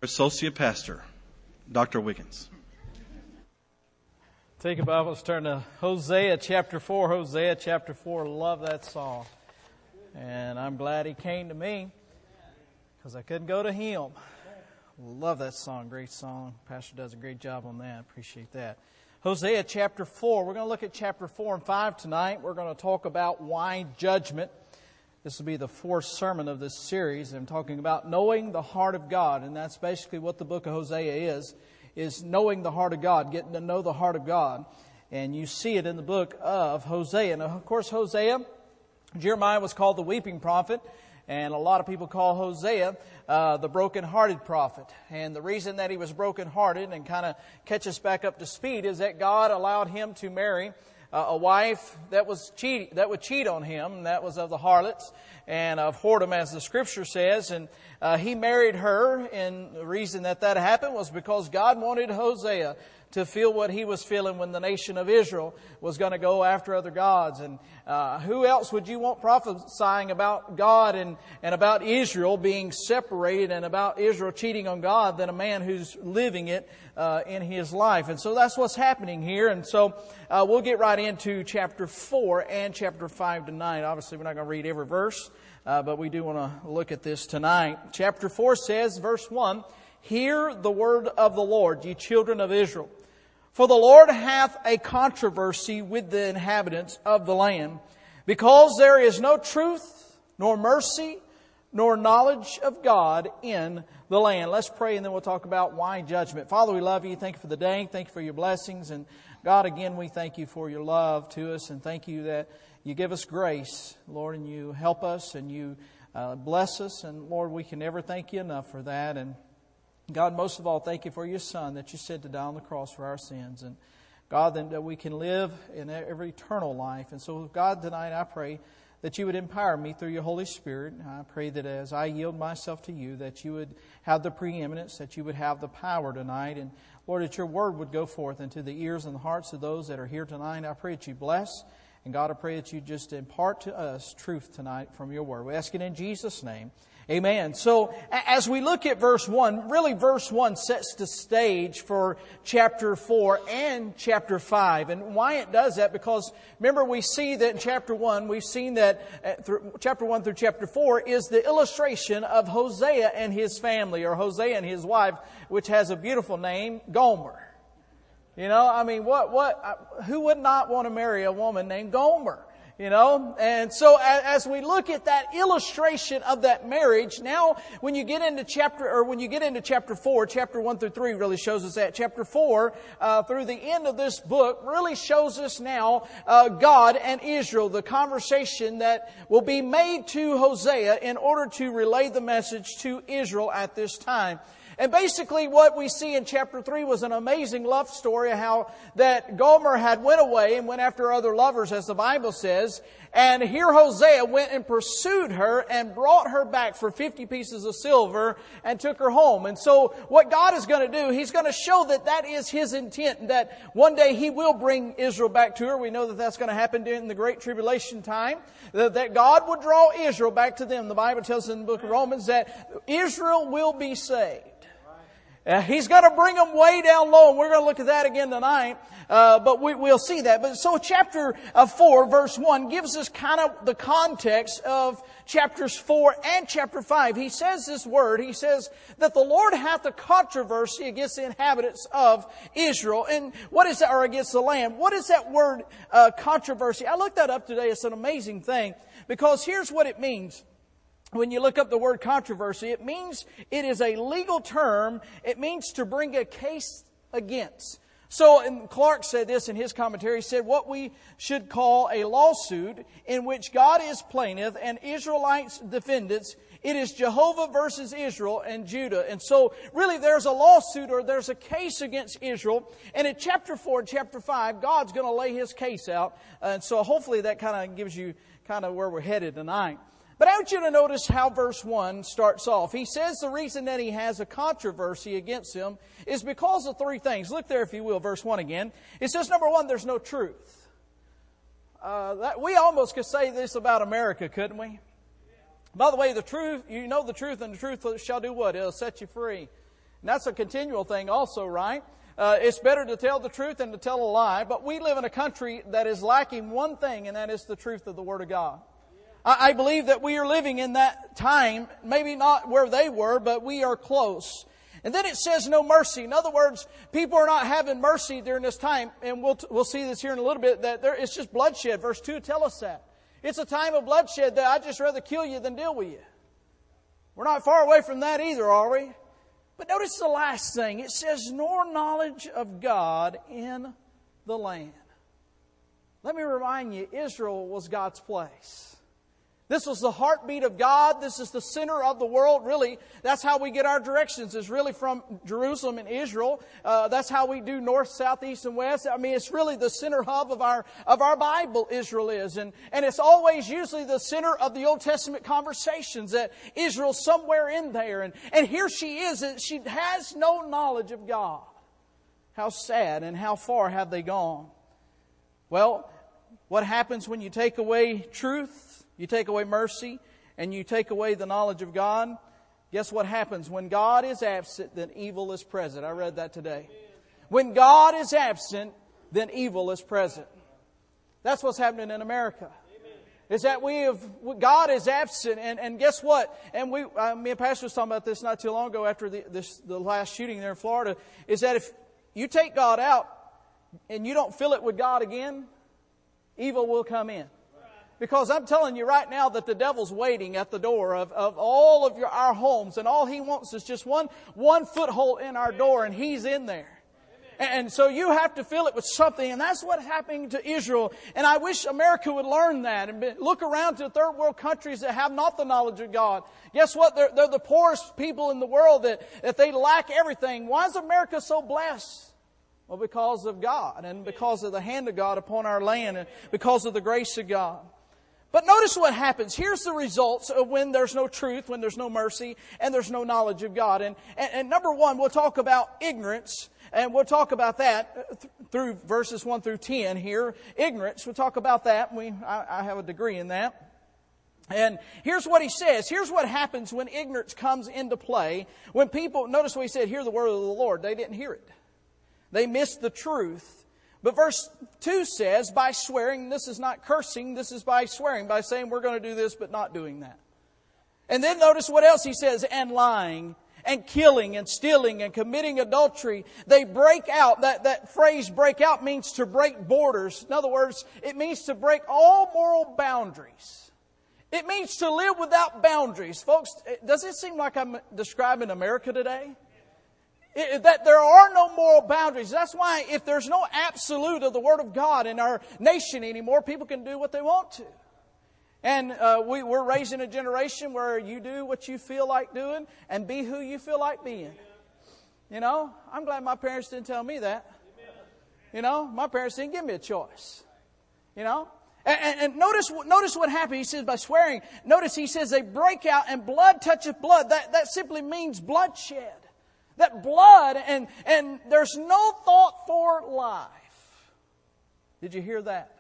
Associate Pastor, Dr. Wiggins. Take your Bibles, turn to Hosea chapter 4. Hosea chapter 4, love that song. And I'm glad he came to me because I couldn't go to him. Love that song, great song. Pastor does a great job on that, appreciate that. Hosea chapter 4, we're going to look at chapter 4 and 5 tonight. We're going to talk about why judgment. This will be the fourth sermon of this series. I'm talking about knowing the heart of God. And that's basically what the book of Hosea is knowing the heart of God, getting to know the heart of God. And you see it in the book of Hosea. Now, of course, Jeremiah was called the weeping prophet. And a lot of people call Hosea the broken-hearted prophet. And the reason that he was broken-hearted and kind of catch us back up to speed is that God allowed him to marry a wife that would cheat on him, and that was of the harlots and of whoredom, as the Scripture says. And he married her, and the reason that happened was because God wanted Hosea to feel what he was feeling when the nation of Israel was going to go after other gods. And who else would you want prophesying about God and about Israel being separated and about Israel cheating on God than a man who's living it in his life? And so that's what's happening here. And so we'll get right into chapter 4 and chapter 5 tonight. Obviously, we're not going to read every verse, but we do want to look at this tonight. Chapter 4 says, verse 1, "Hear the word of the Lord, ye children of Israel. For the Lord hath a controversy with the inhabitants of the land, because there is no truth, nor mercy, nor knowledge of God in the land." Let's pray, and then we'll talk about why judgment. Father, we love you. Thank you for the day. Thank you for your blessings. And God, again, we thank you for your love to us, and thank you that you give us grace, Lord, and you help us, and you bless us. And Lord, we can never thank you enough for that. And God, most of all, thank you for your Son that you sent to die on the cross for our sins. And God, that we can live in every eternal life. And so, God, tonight I pray that you would empower me through your Holy Spirit. I pray that as I yield myself to you, that you would have the preeminence, that you would have the power tonight. And Lord, that your word would go forth into the ears and the hearts of those that are here tonight. I pray that you bless. And God, I pray that you just impart to us truth tonight from your word. We ask it in Jesus' name. Amen. So as we look at verse 1, really verse 1 sets the stage for chapter 4 and chapter 5. And why it does that? Because remember, we see that in chapter 1, we've seen that chapter 1 through chapter 4 is the illustration of Hosea and his family, or Hosea and his wife, which has a beautiful name, Gomer. You know, I mean, who would not want to marry a woman named Gomer? You know, and so as we look at that illustration of that marriage, now when you get into chapter 4, chapter 1 through 3 really shows us that. Chapter 4 through the end of this book really shows us now God and Israel, the conversation that will be made to Hosea in order to relay the message to Israel at this time. And basically what we see in chapter 3 was an amazing love story of how that Gomer had went away and went after other lovers, as the Bible says. And here Hosea went and pursued her and brought her back for 50 pieces of silver and took her home. And so what God is going to do, He's going to show that is His intent, that one day He will bring Israel back to her. We know that that's going to happen during the Great Tribulation time, that God would draw Israel back to them. The Bible tells us in the book of Romans that Israel will be saved. He's going to bring them way down low, and we're going to look at that again tonight, but we'll see that. But so chapter 4, verse 1 gives us kind of the context of chapters 4 and chapter 5. He says this word, he says that the Lord hath a controversy against the inhabitants of Israel. And what is that, or against the land? What is that word, controversy? I looked that up today. It's an amazing thing, because here's what it means. When you look up the word controversy, it means it is a legal term. It means to bring a case against. So, and Clark said this in his commentary. He said, what we should call a lawsuit in which God is plaintiff and Israelites defendants. It is Jehovah versus Israel and Judah. And so, really, there's a lawsuit, or there's a case against Israel. And in chapter 4 and chapter 5, God's going to lay His case out. And so, hopefully, that kind of gives you kind of where we're headed tonight. But I want you to notice how verse 1 starts off. He says the reason that he has a controversy against him is because of three things. Look there, if you will, verse 1 again. It says, number one, there's no truth. We almost could say this about America, couldn't we? By the way, the truth, you know the truth, and the truth shall do what? It'll set you free. And that's a continual thing also, right? It's better to tell the truth than to tell a lie. But we live in a country that is lacking one thing, and that is the truth of the Word of God. I believe that we are living in that time, maybe not where they were, but we are close. And then it says no mercy. In other words, people are not having mercy during this time. And we'll see this here in a little bit, that it's just bloodshed. Verse 2 tells us that. It's a time of bloodshed that I'd just rather kill you than deal with you. We're not far away from that either, are we? But notice the last thing. It says, nor knowledge of God in the land. Let me remind you, Israel was God's place. This was the heartbeat of God. This is the center of the world. Really, that's how we get our directions, is really from Jerusalem and Israel. That's how we do north, south, east, and west. I mean, it's really the center hub of our Bible, Israel is. And it's always usually the center of the Old Testament conversations, that Israel's somewhere in there. And here she is, and she has no knowledge of God. How sad, and how far have they gone? Well, what happens when you take away truth? You take away mercy, and you take away the knowledge of God. Guess what happens? When God is absent, then evil is present. I read that today. When God is absent, then evil is present. That's what's happening in America. Is that God is absent, and guess what? And me and Pastor was talking about this not too long ago after the last shooting there in Florida, is that if you take God out and you don't fill it with God again, evil will come in. Because I'm telling you right now that the devil's waiting at the door of all of our homes, and all he wants is just one foothold in our door, and he's in there. And so you have to fill it with something, and that's what's happening to Israel. And I wish America would learn that and look around to third world countries that have not the knowledge of God. Guess what? They're the poorest people in the world, that they lack everything. Why is America so blessed? Well, because of God, and because of the hand of God upon our land, and because of the grace of God. But notice what happens. Here's the results of when there's no truth, when there's no mercy, and there's no knowledge of God. And number one, we'll talk about ignorance, and we'll talk about that through verses 1 through 10 here. Ignorance, we'll talk about that. I have a degree in that. And here's what he says. Here's what happens when ignorance comes into play. When people, notice what he said, hear the word of the Lord. They didn't hear it. They missed the truth. But verse 2 says, by swearing, this is not cursing, this is by swearing, by saying we're going to do this but not doing that. And then notice what else he says, and lying, and killing, and stealing, and committing adultery. They break out. That phrase break out means to break borders. In other words, it means to break all moral boundaries. It means to live without boundaries. Folks, does it seem like I'm describing America today? That there are no moral boundaries. That's why if there's no absolute of the Word of God in our nation anymore, people can do what they want to. And we're raising a generation where you do what you feel like doing and be who you feel like being. You know, I'm glad my parents didn't tell me that. You know, my parents didn't give me a choice. You know? And notice what happened. He says by swearing. Notice he says they break out and blood toucheth blood. That simply means bloodshed. That blood, and there's no thought for life. Did you hear that?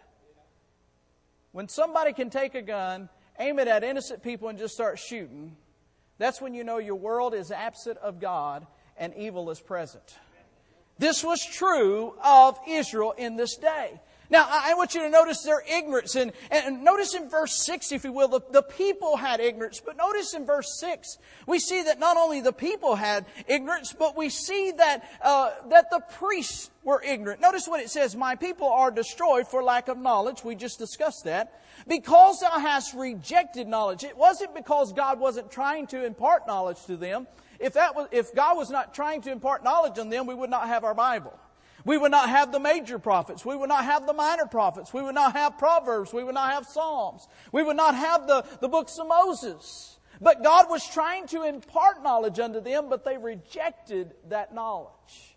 When somebody can take a gun, aim it at innocent people and just start shooting, that's when you know your world is absent of God and evil is present. This was true of Israel in this day. Now, I want you to notice their ignorance. And notice in verse 6, if you will, the people had ignorance. But notice in verse 6, we see that not only the people had ignorance, but we see that the priests were ignorant. Notice what it says, my people are destroyed for lack of knowledge. We just discussed that. Because thou hast rejected knowledge. It wasn't because God wasn't trying to impart knowledge to them. If God was not trying to impart knowledge on them, we would not have our Bible. We would not have the major prophets. We would not have the minor prophets. We would not have Proverbs. We would not have Psalms. We would not have the books of Moses. But God was trying to impart knowledge unto them, but they rejected that knowledge.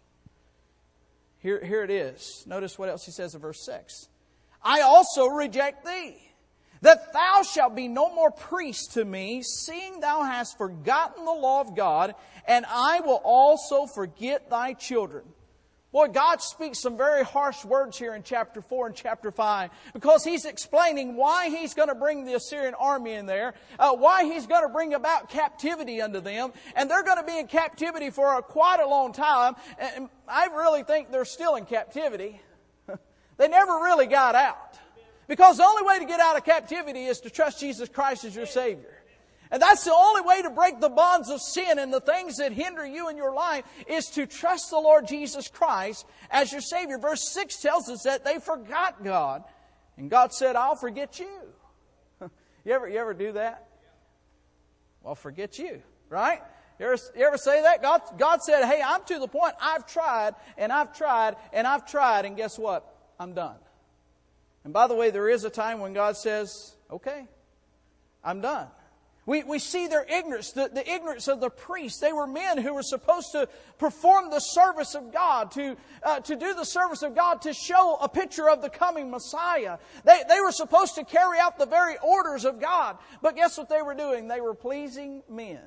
Here it is. Notice what else he says in verse 6. I also reject thee, that thou shalt be no more priest to me, seeing thou hast forgotten the law of God, and I will also forget thy children. Boy, God speaks some very harsh words here in chapter 4 and chapter 5 because He's explaining why He's going to bring the Assyrian army in there, why He's going to bring about captivity unto them, and they're going to be in captivity for quite a long time, and I really think they're still in captivity. They never really got out. Because the only way to get out of captivity is to trust Jesus Christ as your Savior. And that's the only way to break the bonds of sin and the things that hinder you in your life is to trust the Lord Jesus Christ as your Savior. Verse 6 tells us that they forgot God. And God said, I'll forget you. You ever do that? Well, forget you, right? You ever say that? God said, hey, I'm to the point. I've tried, and I've tried, and I've tried, and guess what? I'm done. And by the way, there is a time when God says, okay, I'm done. We see their ignorance, the ignorance of the priests. They were men who were supposed to perform the service of God, to do the service of God, to show a picture of the coming Messiah. They were supposed to carry out the very orders of God. But guess what they were doing? They were pleasing men.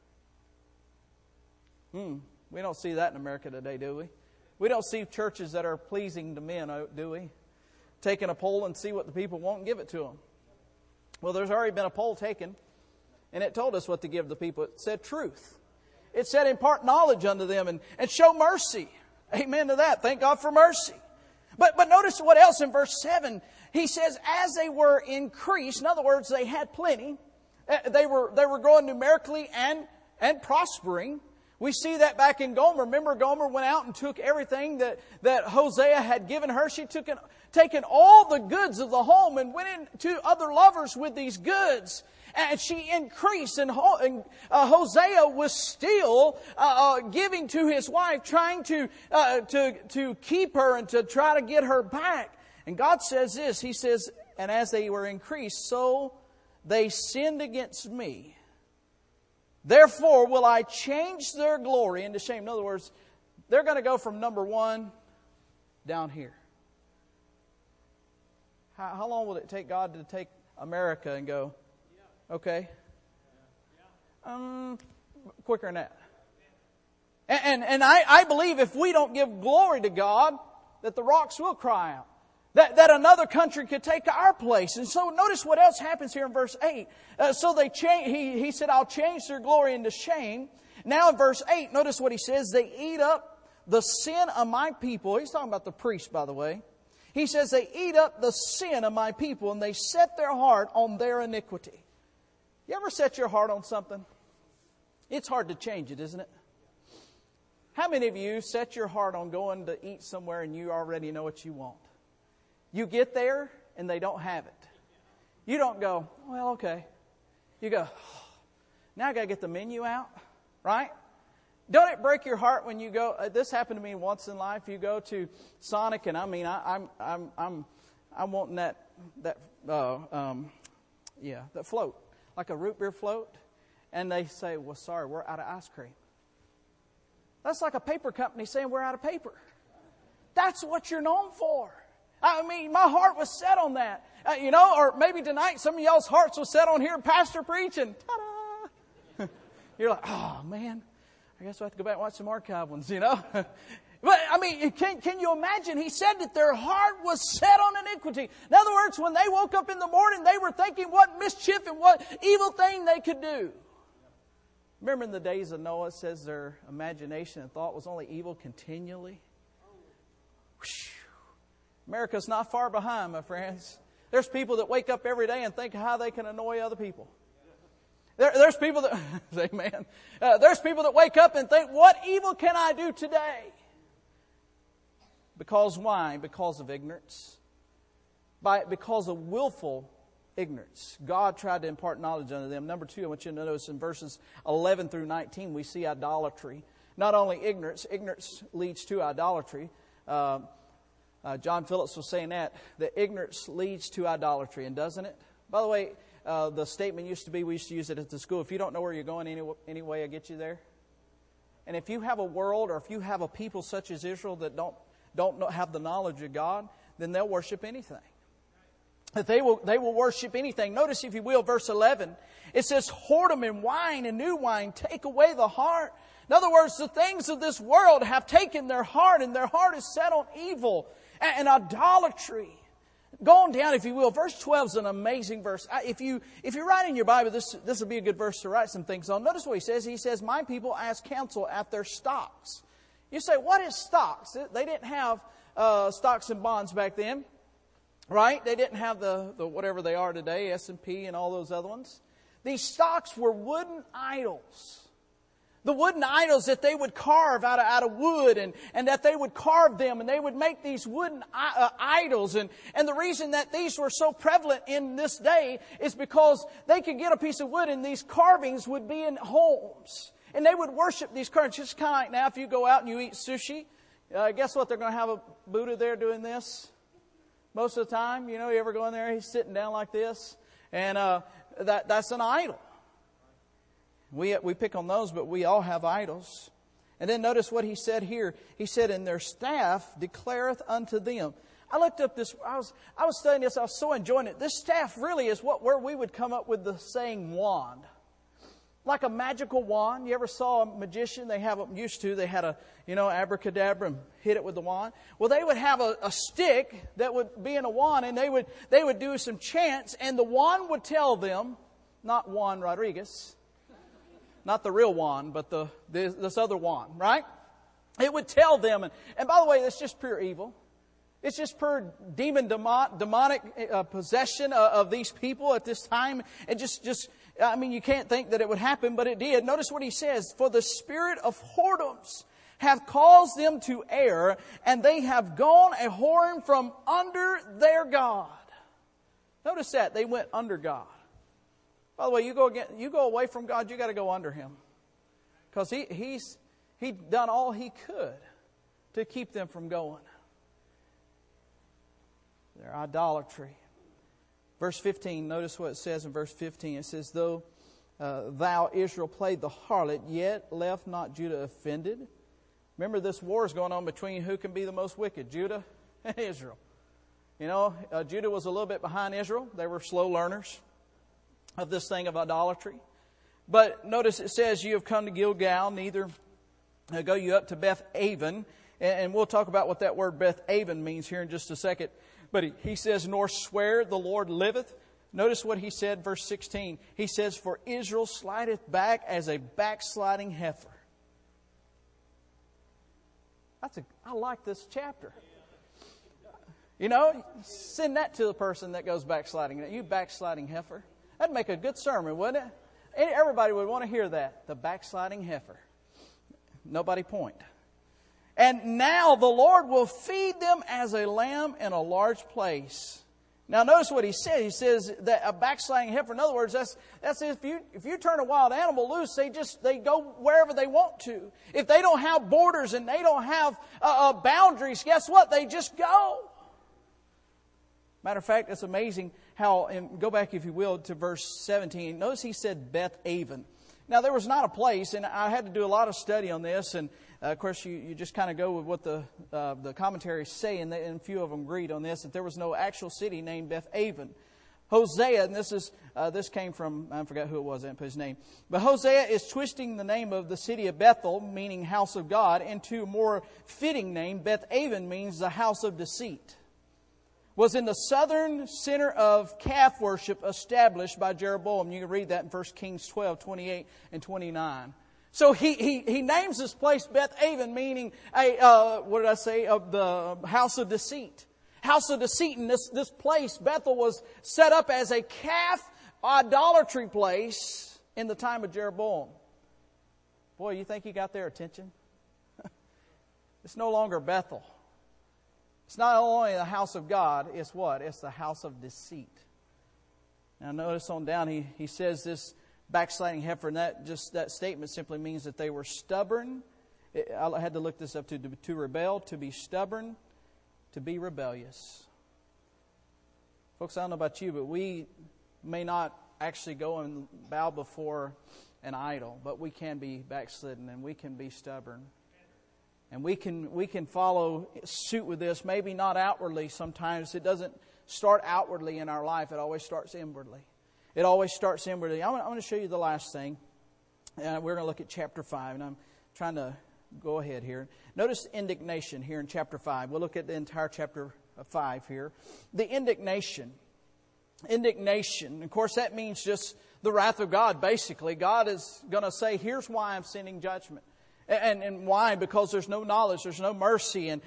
We don't see that in America today, do we? We don't see churches that are pleasing to men, do we? Taking a poll and see what the people want and give it to them. Well, there's already been a poll taken. And it told us what to give the people. It said truth. It said impart knowledge unto them and show mercy. Amen to that. Thank God for mercy. But notice what else in verse 7. He says, as they were increased, in other words, they had plenty. They were growing numerically and prospering. We see that back in Gomer. Remember, Gomer went out and took everything that Hosea had given her. She taken all the goods of the home and went into other lovers with these goods. And she increased, and Hosea was still giving to his wife, trying to keep her and to try to get her back. And God says this, He says, and as they were increased, so they sinned against me. Therefore will I change their glory into shame. In other words, they're going to go from number 1 down here. How long will it take God to take America and go, okay, quicker than that? And I believe if we don't give glory to God, that the rocks will cry out. That another country could take our place. And so notice what else happens here in verse 8. So they he said, I'll change their glory into shame. Now in verse 8, notice what he says. They eat up the sin of my people. He's talking about the priests, by the way. He says they eat up the sin of my people and they set their heart on their iniquity. You ever set your heart on something? It's hard to change it, isn't it? How many of you set your heart on going to eat somewhere and you already know what you want? You get there and they don't have it. You don't go, well, okay. You go, now I got to get the menu out, right? Don't it break your heart when you go? This happened to me once in life. You go to Sonic, and I mean, I'm wanting that float, like a root beer float, and they say, well, sorry, we're out of ice cream. That's like a paper company saying we're out of paper. That's what you're known for. I mean, my heart was set on that. Or maybe tonight some of y'all's hearts was set on hearing Pastor preaching. Ta-da! You're like, oh, man, I guess we'll have to go back and watch some archive ones, But, I mean, can you imagine? He said that their heart was set on iniquity. In other words, when they woke up in the morning, they were thinking what mischief and what evil thing they could do. Remember in the days of Noah, it says their imagination and thought was only evil continually? America's not far behind, my friends. There's people that wake up every day and think how they can annoy other people. There's people that, amen. There's people that wake up and think, what evil can I do today? Because why? Because of ignorance. Because of willful ignorance. God tried to impart knowledge unto them. Number 2, I want you to notice in verses 11 through 19, we see idolatry. Not only ignorance leads to idolatry. John Phillips was saying that ignorance leads to idolatry, and doesn't it? By the way, the statement used to be, we used to use it at the school, if you don't know where you're going, any way I get you there. And if you have a world, or if you have a people such as Israel that don't have the knowledge of God, then they'll worship anything. that they will worship anything. Notice, if you will, verse 11. It says, whoredom and wine and new wine take away the heart. In other words, the things of this world have taken their heart, and their heart is set on evil and idolatry. Going down, if you will, verse 12 is an amazing verse. If you write in your Bible, this will be a good verse to write some things on. Notice what he says. He says, my people ask counsel at their stocks. You say, what is stocks? They didn't have stocks and bonds back then, right? They didn't have the whatever they are today, S&P and all those other ones. These stocks were wooden idols. The wooden idols that they would carve out of wood, and that they would carve them, and they would make these wooden idols. And the reason that these were so prevalent in this day is because they could get a piece of wood, and these carvings would be in homes. And they would worship these carvings. Just kind of like now, if you go out and you eat sushi, guess what? They're going to have a Buddha there doing this most of the time. You ever go in there, he's sitting down like this. And that's an idol. We pick on those, but we all have idols. And then notice what he said here. He said, and their staff declareth unto them. I looked up this, I was studying this, I was so enjoying it. This staff really is where we would come up with the saying wand. Like a magical wand. You ever saw a magician? They had a, abracadabra and hit it with the wand. Well, they would have a stick that would be in a wand, and they would do some chants, and the wand would tell them, not Juan Rodriguez, not the real Juan, but this other Juan, right? It would tell them, and by the way, that's just pure evil. It's just pure demonic possession of these people at this time. And you can't think that it would happen, but it did. Notice what he says. For the spirit of whoredoms have caused them to err, and they have gone a whoring from under their God. Notice that. They went under God. By the way, you go away from God, you got to go under Him. Because He done all He could to keep them from going. Their idolatry. Verse 15, notice what it says in verse 15. It says, though thou, Israel, played the harlot, yet left not Judah offended. Remember, this war is going on between who can be the most wicked, Judah and Israel. Judah was a little bit behind Israel. They were slow learners of this thing of idolatry. But notice it says, you have come to Gilgal, neither go you up to Beth-aven. And we'll talk about what that word Beth-aven means here in just a second. But he says, nor swear the Lord liveth. Notice what he said, verse 16. He says, for Israel slideth back as a backsliding heifer. I like this chapter. Send that to the person that goes backsliding. You backsliding heifer. That'd make a good sermon, wouldn't it? Everybody would want to hear that. The backsliding heifer. Nobody point. And now the Lord will feed them as a lamb in a large place. Now notice what he said. He says that a backsliding heifer, in other words, that's if you turn a wild animal loose, they go wherever they want to. If they don't have borders and they don't have boundaries, guess what? They just go. Matter of fact, it's amazing how, and go back if you will to verse 17. Notice he said Beth-aven. Now there was not a place, and I had to do a lot of study on this, and of course you just kind of go with what the commentaries say, and a few of them agreed on this, that there was no actual city named Beth-aven. Hosea, and this came from, I forgot who it was, I didn't put his name. But Hosea is twisting the name of the city of Bethel, meaning house of God, into a more fitting name. Beth-aven means the house of deceit. Was in the southern center of calf worship established by Jeroboam. You can read that in 1 Kings 12, 28 and 29. So he names this place Beth-aven, meaning of the house of deceit. House of deceit. And this place, Bethel, was set up as a calf idolatry place in the time of Jeroboam. Boy, you think he got their attention? It's no longer Bethel. It's not only the house of God, it's what? It's the house of deceit. Now notice on down, he says this backsliding heifer, and that statement simply means that they were stubborn. I had to look this up to rebel, to be stubborn, to be rebellious. Folks, I don't know about you, but we may not actually go and bow before an idol, but we can be backslidden and we can be stubborn. And we can follow suit with this, maybe not outwardly sometimes. It doesn't start outwardly in our life. It always starts inwardly. It always starts inwardly. I'm going to show you the last thing. We're going to look at chapter 5, and I'm trying to go ahead here. Notice indignation here in chapter 5. We'll look at the entire chapter 5 here. The indignation. Indignation. Of course, that means just the wrath of God, basically. God is going to say, here's why I'm sending judgment. And why? Because there's no knowledge, there's no mercy, and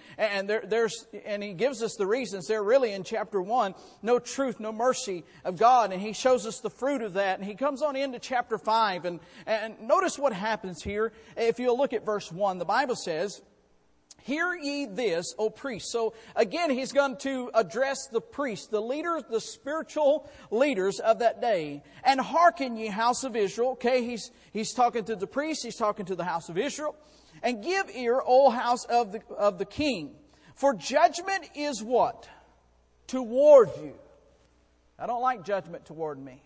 He gives us the reasons there really in chapter 1. No truth, no mercy of God, and He shows us the fruit of that. And He comes on into chapter 5, and notice what happens here. If you'll look at verse 1, the Bible says, "Hear ye this, O priests." So again, He's going to address the priests, the leaders, the spiritual leaders of that day. "And hearken ye, house of Israel." Okay, He's talking to the priests, He's talking to the house of Israel. "And give ear, O house of the king. For judgment is" what? "Toward you." I don't like judgment toward me.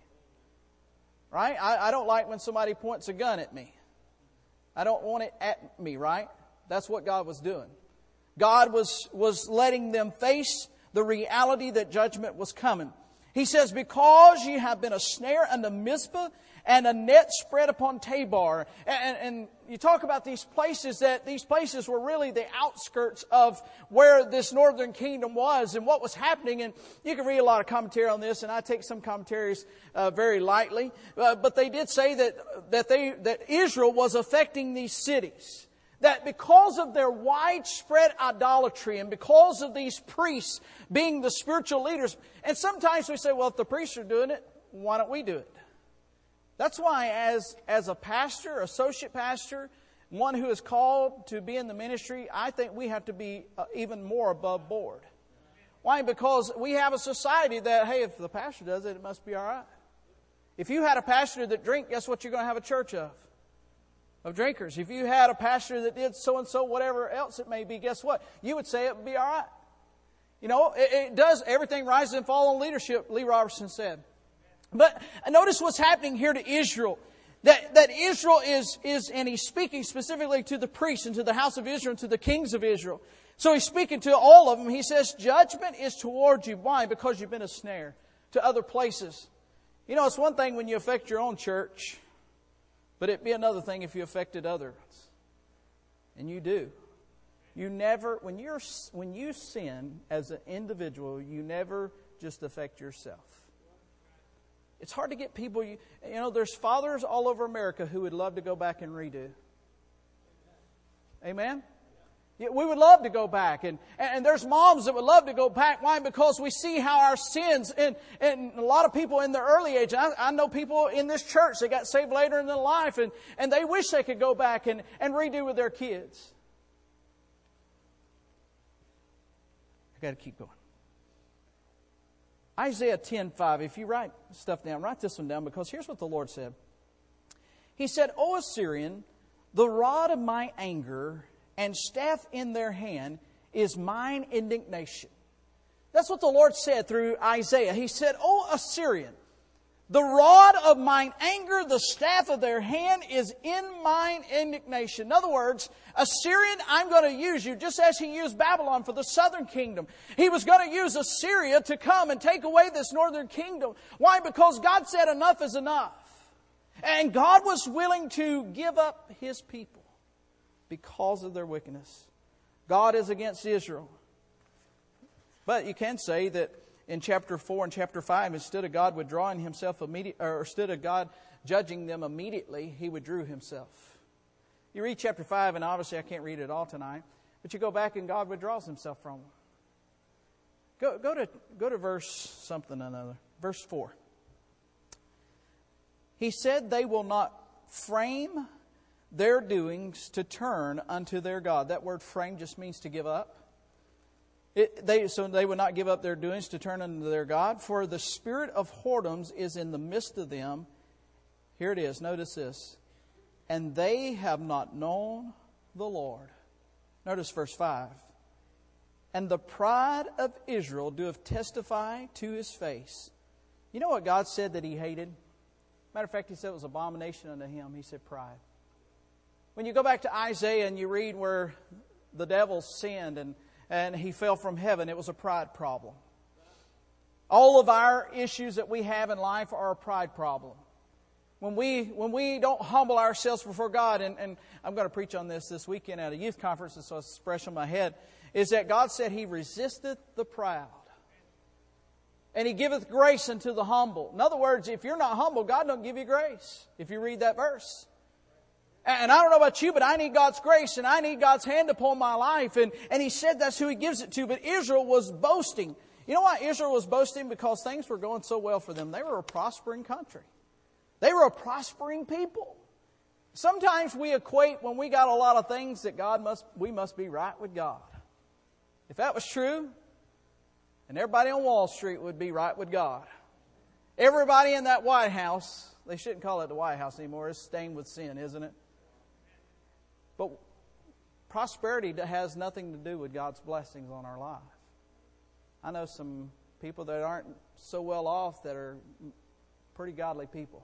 Right? I don't like when somebody points a gun at me. I don't want it at me, right? That's what God was doing. God was letting them face the reality that judgment was coming. He says, "Because ye have been a snare unto Mizpah, and a net spread upon Tabor." And you talk about these places were really the outskirts of where this northern kingdom was and what was happening. And you can read a lot of commentary on this, and I take some commentaries very lightly. But they did say that Israel was affecting these cities. That because of their widespread idolatry and because of these priests being the spiritual leaders, and sometimes we say, well, if the priests are doing it, why don't we do it? That's why as a pastor, associate pastor, one who is called to be in the ministry, I think we have to be even more above board. Why? Because we have a society that, hey, if the pastor does it, it must be all right. If you had a pastor that drank, guess what you're going to have a church of drinkers. If you had a pastor that did so-and-so, whatever else it may be, guess what? You would say it would be all right. You know, it does. Everything rises and falls on leadership, Lee Robertson said. But notice what's happening here to Israel. That Israel is, and he's speaking specifically to the priests and to the house of Israel and to the kings of Israel. So he's speaking to all of them. He says, judgment is towards you. Why? Because you've been a snare to other places. You know, it's one thing when you affect your own church, but it'd be another thing if you affected others. And you do. You never, when you sin as an individual, you never just affect yourself. It's hard to get people, you know, there's fathers all over America who would love to go back and redo. Amen? Yeah, we would love to go back. And there's moms that would love to go back. Why? Because we see how our sins, and a lot of people in their early age, I know people in this church that got saved later in their life, and they wish they could go back and redo with their kids. I got to keep going. Isaiah 10:5. If you write stuff down, write this one down, because here's what the Lord said. He said, "O Assyrian, the rod of my anger and staff in their hand is mine indignation." That's what the Lord said through Isaiah. He said, "O Assyrian, the rod of mine anger, the staff of their hand is in mine indignation." In other words, Assyrian, I'm going to use you just as He used Babylon for the southern kingdom. He was going to use Assyria to come and take away this northern kingdom. Why? Because God said enough is enough. And God was willing to give up His people because of their wickedness. God is against Israel. But you can say that in chapter 4 and chapter 5, instead of God withdrawing Himself immediately, or instead of God judging them immediately, He withdrew Himself. You read chapter 5, and obviously I can't read it all tonight, but you go back and God withdraws Himself from them. Go to verse something or another. Verse 4. He said, "They will not frame their doings to turn unto their God." That word frame just means to give up. So they would not give up their doings to turn unto their God. "For the spirit of whoredoms is in the midst of them." Here it is. Notice this. "And they have not known the Lord." Notice verse 5. "And the pride of Israel doeth testify to His face." You know what God said that He hated? Matter of fact, He said it was abomination unto Him. He said pride. When you go back to Isaiah and you read where the devil sinned and he fell from heaven, it was a pride problem. All of our issues that we have in life are a pride problem. When we don't humble ourselves before God, and I'm going to preach on this weekend at a youth conference, and so it's fresh in my head, is that God said He resisteth the proud. And He giveth grace unto the humble. In other words, if you're not humble, God don't give you grace, if you read that verse. And I don't know about you, but I need God's grace and I need God's hand upon my life. And He said that's who He gives it to. But Israel was boasting. You know why Israel was boasting? Because things were going so well for them. They were a prospering country. They were a prospering people. Sometimes we equate when we got a lot of things that we must be right with God. If that was true, and everybody on Wall Street would be right with God. Everybody in that White House, they shouldn't call it the White House anymore, it's stained with sin, isn't it? But prosperity has nothing to do with God's blessings on our life. I know some people that aren't so well off that are pretty godly people.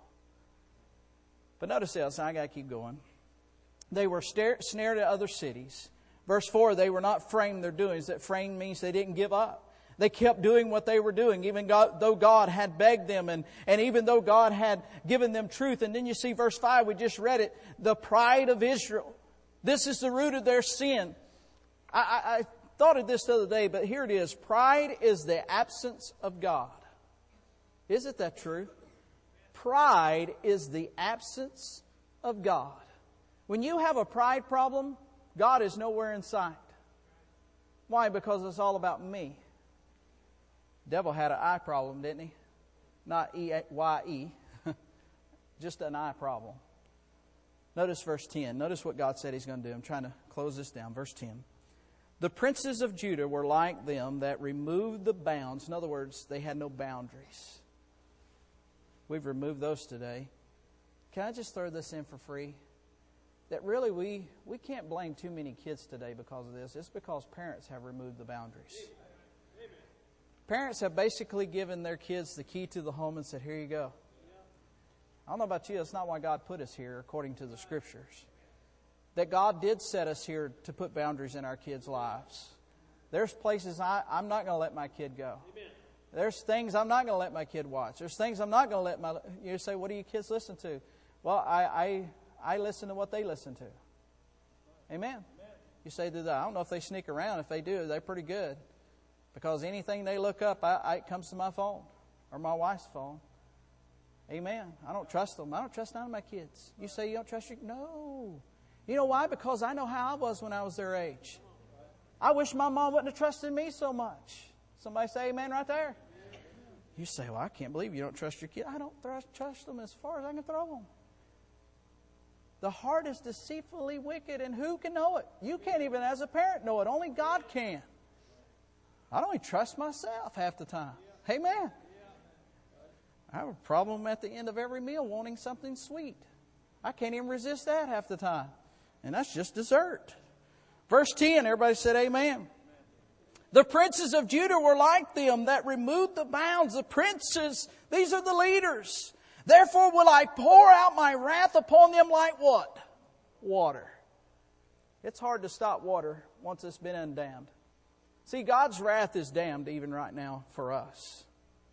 But notice this, I got to keep going. They were snared at other cities. Verse 4, they were not framed their doings. That framed means they didn't give up. They kept doing what they were doing, even though God had begged them and even though God had given them truth. And then you see verse 5, we just read it, the pride of Israel. This is the root of their sin. I thought of this the other day, but here it is. Pride is the absence of God. Isn't that true? Pride is the absence of God. When you have a pride problem, God is nowhere in sight. Why? Because it's all about me. Devil had an eye problem, didn't he? Not E-Y-E. Just an eye problem. Notice verse 10. Notice what God said He's going to do. I'm trying to close this down. Verse 10. The princes of Judah were like them that removed the bounds. In other words, they had no boundaries. We've removed those today. Can I just throw this in for free? That really we can't blame too many kids today because of this. It's because parents have removed the boundaries. Parents have basically given their kids the key to the home and said, here you go. I don't know about you, that's not why God put us here according to the Scriptures. That God did set us here to put boundaries in our kids' lives. There's places I'm not going to let my kid go. There's things I'm not going to let my kid watch. There's things I'm not going to let my... You say, what do you kids listen to? Well, I listen to what they listen to. Amen. You say, do that. I don't know if they sneak around. If they do, they're pretty good. Because anything they look up, it comes to my phone or my wife's phone. Amen. I don't trust them. I don't trust none of my kids. You say you don't trust your... No. You know why? Because I know how I was when I was their age. I wish my mom wouldn't have trusted me so much. Somebody say amen right there. You say, well, I can't believe you don't trust your kid. I don't trust them as far as I can throw them. The heart is deceitfully wicked, and who can know it? You can't even as a parent know it. Only God can. I don't even trust myself half the time. Amen. I have a problem at the end of every meal wanting something sweet. I can't even resist that half the time. And that's just dessert. Verse 10, everybody said amen. The princes of Judah were like them that removed the bounds. The princes, these are the leaders. Therefore will I pour out my wrath upon them like what? Water. It's hard to stop water once it's been undammed. See, God's wrath is damned even right now for us.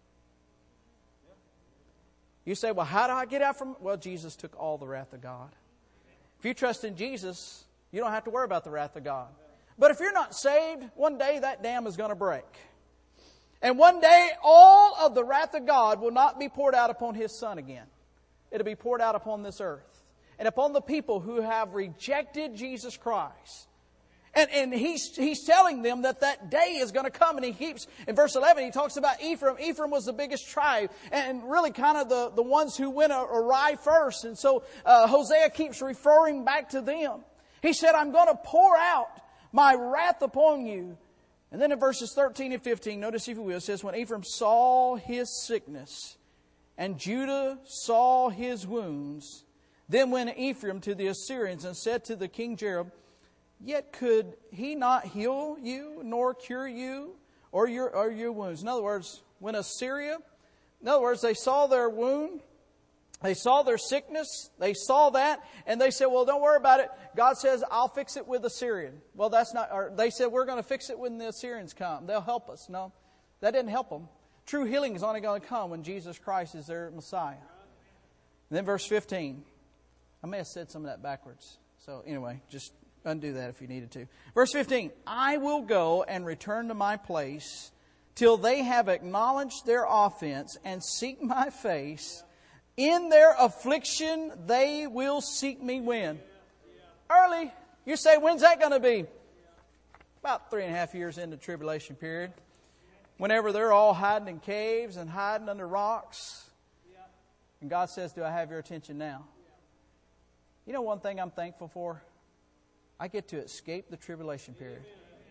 You say, well, how do I get out from... Well, Jesus took all the wrath of God. If you trust in Jesus, you don't have to worry about the wrath of God. But if you're not saved, one day that dam is going to break. And one day all of the wrath of God will not be poured out upon His Son again. It'll be poured out upon this earth. And upon the people who have rejected Jesus Christ. And he's telling them that day is going to come. And he keeps, in verse 11, he talks about Ephraim. Ephraim was the biggest tribe and really kind of the ones who went awry first. And so Hosea keeps referring back to them. He said, I'm going to pour out my wrath upon you. And then in verses 13 and 15, notice if you will, it says, when Ephraim saw his sickness and Judah saw his wounds, then went Ephraim to the Assyrians and said to the king Jerob, yet could he not heal you, nor cure you, or your wounds? In other words, when Assyria, in other words, they saw their wound, they saw their sickness, they saw that, and they said, well, don't worry about it. God says, I'll fix it with Assyrian. Well, that's not, or they said, we're going to fix it when the Assyrians come. They'll help us. No, that didn't help them. True healing is only going to come when Jesus Christ is their Messiah. And then verse 15. I may have said some of that backwards. So anyway, just undo that if you needed to. Verse 15. I will go and return to my place till they have acknowledged their offense and seek my face. In their affliction they will seek me when? Early. You say, when's that going to be? About 3.5 years into the tribulation period. Whenever they're all hiding in caves and hiding under rocks. And God says, do I have your attention now? You know one thing I'm thankful for? I get to escape the tribulation period.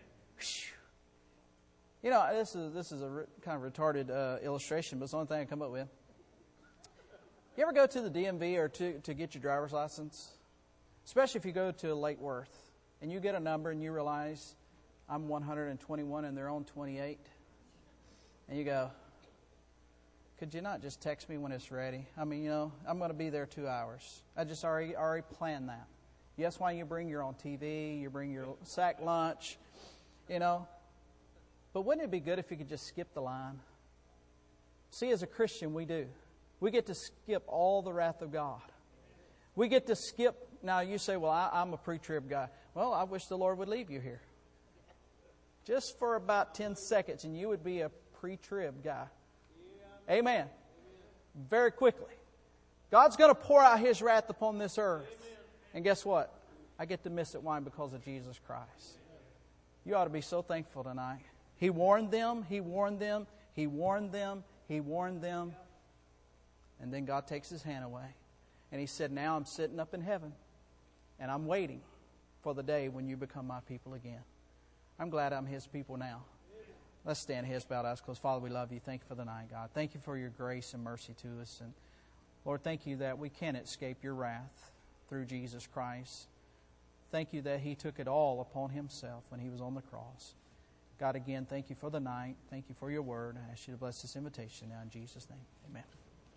You know, this is a kind of retarded illustration, but it's the only thing I come up with. You ever go to the DMV or to get your driver's license? Especially if you go to Lake Worth and you get a number and you realize I'm 121 and they're on 28. And you go, could you not just text me when it's ready? I mean, you know, I'm going to be there 2 hours. I just already planned that. Yes, why you bring your own TV, you bring your sack lunch, you know. But wouldn't it be good if you could just skip the line? See, as a Christian, we do. We get to skip all the wrath of God. We get to skip. Now, you say, well, I'm a pre-trib guy. Well, I wish the Lord would leave you here. Just for about 10 seconds, and you would be a pre-trib guy. Amen. Very quickly. God's going to pour out His wrath upon this earth. And guess what? I get to miss it. Why? Because of Jesus Christ. You ought to be so thankful tonight. He warned them. He warned them. He warned them. He warned them. And then God takes His hand away. And He said, now I'm sitting up in heaven. And I'm waiting for the day when you become my people again. I'm glad I'm His people now. Let's stand, heads bowed, eyes closed. Father, we love you. Thank you for the night, God. Thank you for your grace and mercy to us. And Lord, thank you that we can escape your wrath through Jesus Christ. Thank you that He took it all upon Himself when He was on the cross. God, again, thank you for the night. Thank you for your word. I ask you to bless this invitation now in Jesus' name. Amen.